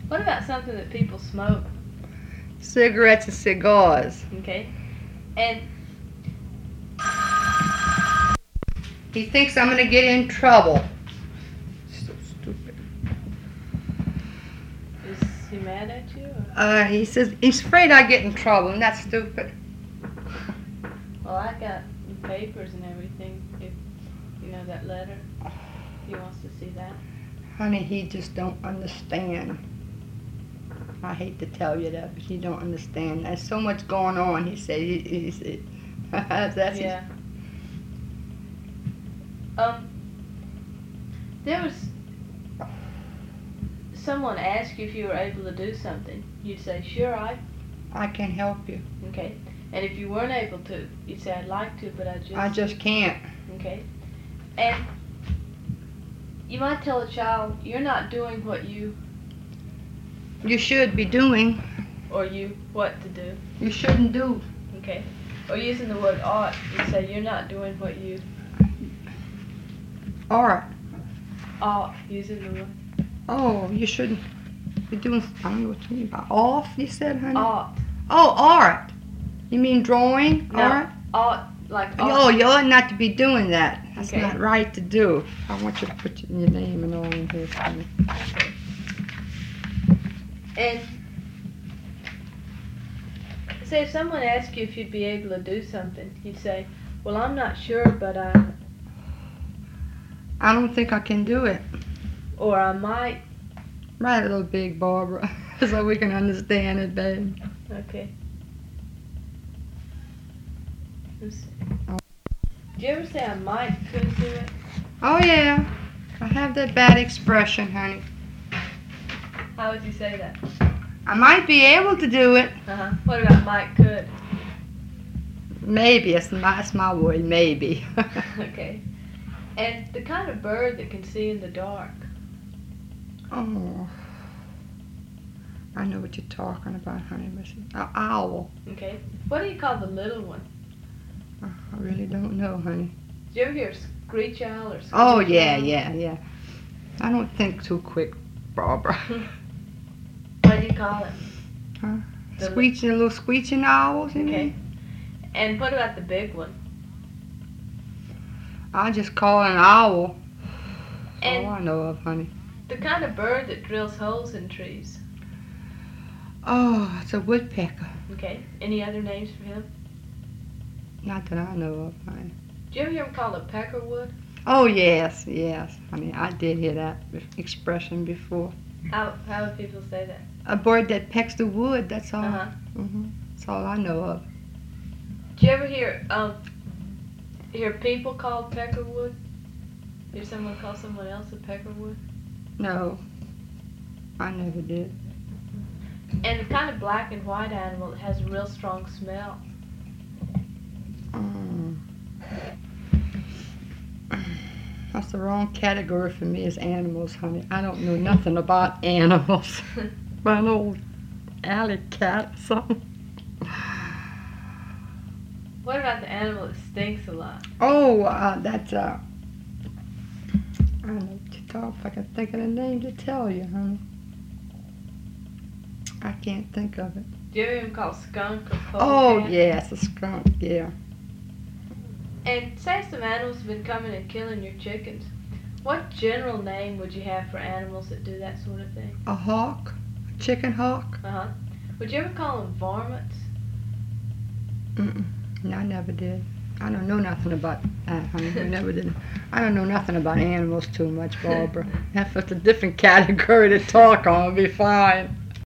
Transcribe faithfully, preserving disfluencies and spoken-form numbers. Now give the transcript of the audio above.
What about something that people smoke? Cigarettes and cigars. Okay. And He thinks I'm going to get in trouble. So stupid. is he mad at you? Or? Uh, he says he's afraid I get in trouble, and that's stupid. Well, I got papers and everything. If you know that letter, if he wants to see that. Honey, he just don't understand. I hate to tell you that, but he don't understand. There's so much going on. He said, he, he said, that's his. Yeah. Um. There was someone asked you if you were able to do something. You'd say, "Sure, I." I can help you. Okay. And if you weren't able to, you'd say, "I'd like to, but I just." I just can't. Okay. And you might tell a child, "You're not doing what you," You should be doing. or "you what to do." You shouldn't do. Okay. Or using the word ought, you say, "You're not doing what you All right. ought," using the word Oh, you shouldn't be doing. I don't know what you mean by off. You said, honey. ought. Oh, art. You mean drawing? No. Art? Ought, like Oh, ought. you ought not to be doing that. That's Okay. not right to do. I want you to put your name and all in here for me. Okay. And say if someone asked you if you'd be able to do something, you'd say, "Well, I'm not sure, but I," I don't think I can do it. or "I might." Write a little big, Barbara, so we can understand it, babe. Okay. Let's see. Did you ever say "I might could do it"? Oh, yeah. I have that bad expression, honey. How would you say that? I might be able to do it. Uh huh. What about might could? Maybe. It's my, that's my word, maybe. Okay. And the kind of bird that can see in the dark. Oh. I know what you're talking about, honey. An owl. Okay. What do you call the little one? I really don't know, honey. Did you ever hear screech owl or screech Oh, yeah, owl? yeah, yeah. I don't think too quick, Barbara. What do you call it? Huh? The li- Screeching, little screeching owls, you Okay. mean? And what about the big one? I just call it an owl. And All I know of, honey. the kind of bird that drills holes in trees. Oh, it's a woodpecker. Okay. Any other names for him? Not that I know of, honey. Did you ever hear him called a peckerwood? Oh, yes, yes. Honey, I did hear that be- expression before. How how would people say that? A bird that pecks the wood, that's all. Uh huh. hmm That's all I know of. Did you ever hear um hear people called peckerwood? Hear someone call someone else a peckerwood? No, I never did. And the kind of black and white animal that has a real strong smell. Mm. That's the wrong category for me as animals, honey. I don't know nothing about animals. But an old alley cat or something. What about the animal that stinks a lot? Oh, uh, that's, uh, I don't know what you talk, if I can think of the name to tell you, honey. I can't think of it. Do you ever even call skunk or Oh, polecat? yes, a skunk, yeah. And say some animals have been coming and killing your chickens. What general name would you have for animals that do that sort of thing? A hawk, a chicken hawk. Uh huh. Would you ever call them varmints? Mm-mm. No, I never did. I don't know nothing about that, honey. I never did. I don't know nothing about animals too much, Barbara. If it's a different category to talk on, it'll be fine.